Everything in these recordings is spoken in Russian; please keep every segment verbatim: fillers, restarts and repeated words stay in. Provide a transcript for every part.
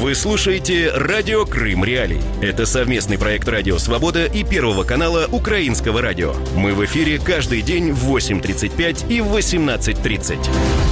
Вы слушаете «Радио Крым Реалии». Это совместный проект «Радио Свобода» и Первого канала Украинского радио. Мы в эфире каждый день в восемь тридцать пять и в восемнадцать тридцать.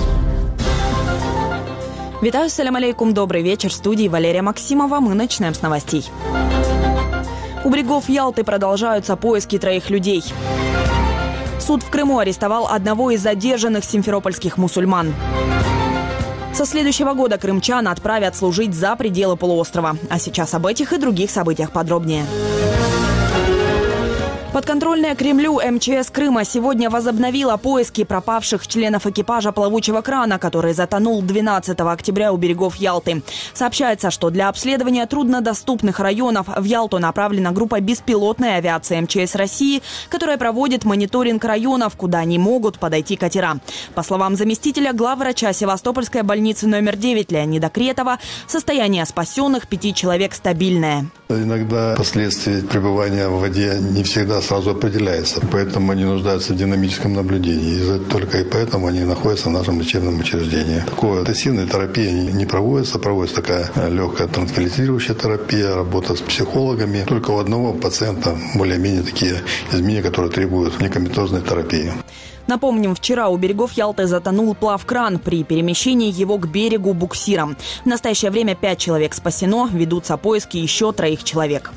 Витаю, салям алейкум, добрый вечер. В студии Валерия Максимова. Мы начинаем с новостей. У берегов Ялты продолжаются поиски троих людей. Суд в Крыму арестовал одного из задержанных симферопольских мусульман. Со следующего года крымчан отправят служить за пределы полуострова. А сейчас об этих и других событиях подробнее. Подконтрольная Кремлю эм че эс Крыма сегодня возобновила поиски пропавших членов экипажа плавучего крана, который затонул двенадцатого октября у берегов Ялты. Сообщается, что для обследования труднодоступных районов в Ялту направлена группа беспилотной авиации эм че эс России, которая проводит мониторинг районов, куда не могут подойти катера. По словам заместителя главврача Севастопольской больницы номер девять Леонида Кретова, состояние спасенных пяти человек стабильное. Иногда последствия пребывания в воде не всегда сразу определяется, поэтому они нуждаются в динамическом наблюдении. И только и поэтому они находятся в нашем лечебном учреждении. Такой интенсивной терапии не проводится, проводится такая легкая транквилизирующая терапия, работа с психологами. Только у одного пациента более-менее такие изменения, которые требуют медикаментозной терапии. Напомним, вчера у берегов Ялты затонул плавкран при перемещении его к берегу буксиром. В настоящее время пять человек спасено, ведутся поиски еще троих человек.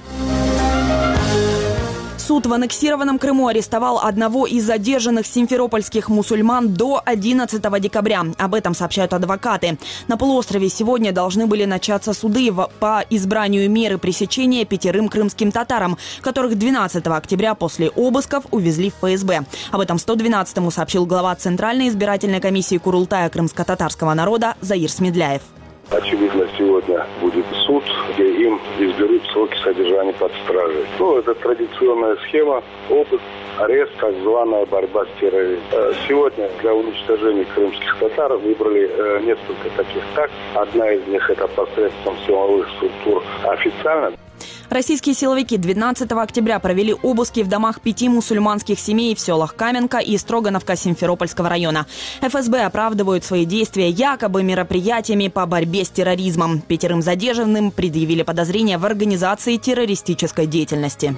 Суд в аннексированном Крыму арестовал одного из задержанных симферопольских мусульман до одиннадцатого декабря. Об этом сообщают адвокаты. На полуострове сегодня должны были начаться суды по избранию меры пресечения пятерым крымским татарам, которых двенадцатого октября после обысков увезли в эф эс бэ. Об этом сто двенадцатому сообщил глава Центральной избирательной комиссии Курултая крымско-татарского народа Заир Смедляев. Очевидно, сегодня будет суд, где им изберут сроки содержания под стражей. Ну, это традиционная схема, опыт, арест, так званая борьба с терроризмом. Сегодня для уничтожения крымских татар выбрали несколько таких тактик. Одна из них – это посредством силовых структур официально. Российские силовики двенадцатого октября провели обыски в домах пяти мусульманских семей в селах Каменка и Строгановка Симферопольского района. эф эс бэ оправдывают свои действия якобы мероприятиями по борьбе с терроризмом. Пятерым задержанным предъявили подозрения в организации террористической деятельности.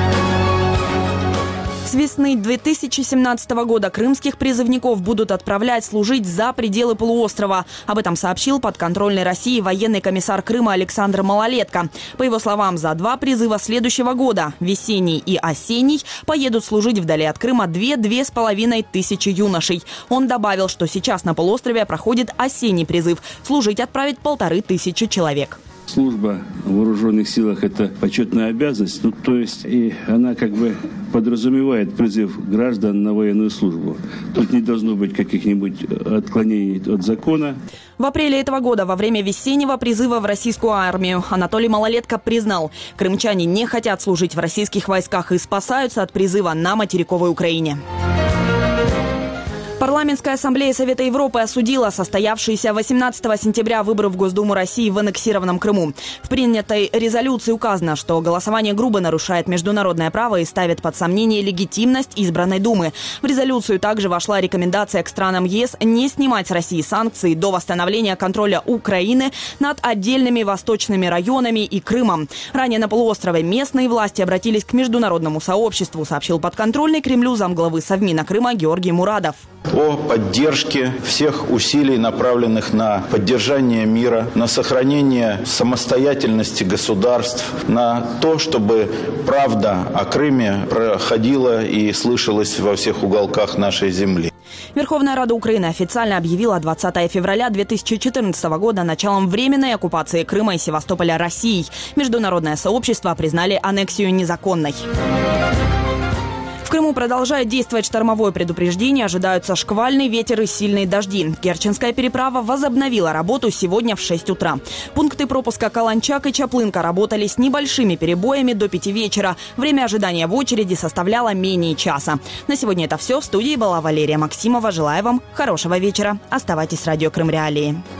С весны две тысячи семнадцатого года крымских призывников будут отправлять служить за пределы полуострова. Об этом сообщил подконтрольный России военный комиссар Крыма Александр Малолетко. По его словам, за два призыва следующего года, весенний и осенний, поедут служить вдали от Крыма две-две с половиной тысячи юношей. Он добавил, что сейчас на полуострове проходит осенний призыв. Служить отправить полторы тысячи человек. Служба в вооруженных силах – это почетная обязанность, ну, то есть и она как бы подразумевает призыв граждан на военную службу. Тут не должно быть каких-нибудь отклонений от закона. В апреле этого года во время весеннего призыва в российскую армию Анатолий Малолетко признал, крымчане не хотят служить в российских войсках и спасаются от призыва на материковой Украине. Парламентская ассамблея Совета Европы осудила состоявшиеся восемнадцатого сентября выборы в Госдуму России в аннексированном Крыму. В принятой резолюции указано, что голосование грубо нарушает международное право и ставит под сомнение легитимность избранной Думы. В резолюцию также вошла рекомендация к странам е эс не снимать с России санкции до восстановления контроля Украины над отдельными восточными районами и Крымом. Ранее на полуострове местные власти обратились к международному сообществу, сообщил подконтрольный Кремлю замглавы Совмина Крыма Георгий Мурадов. О поддержке всех усилий, направленных на поддержание мира, на сохранение самостоятельности государств, на то, чтобы правда о Крыме проходила и слышалась во всех уголках нашей земли. Верховная Рада Украины официально объявила двадцатого февраля две тысячи четырнадцатого года началом временной оккупации Крыма и Севастополя Россией. Международное сообщество признали аннексию незаконной. В Крыму продолжает действовать штормовое предупреждение. Ожидаются шквальный ветер и сильные дожди. Керченская переправа возобновила работу сегодня в шесть утра. Пункты пропуска Каланчак и Чаплынка работали с небольшими перебоями до пяти вечера. Время ожидания в очереди составляло менее часа. На сегодня это все. В студии была Валерия Максимова. Желаю вам хорошего вечера. Оставайтесь с радио Крым Реалии.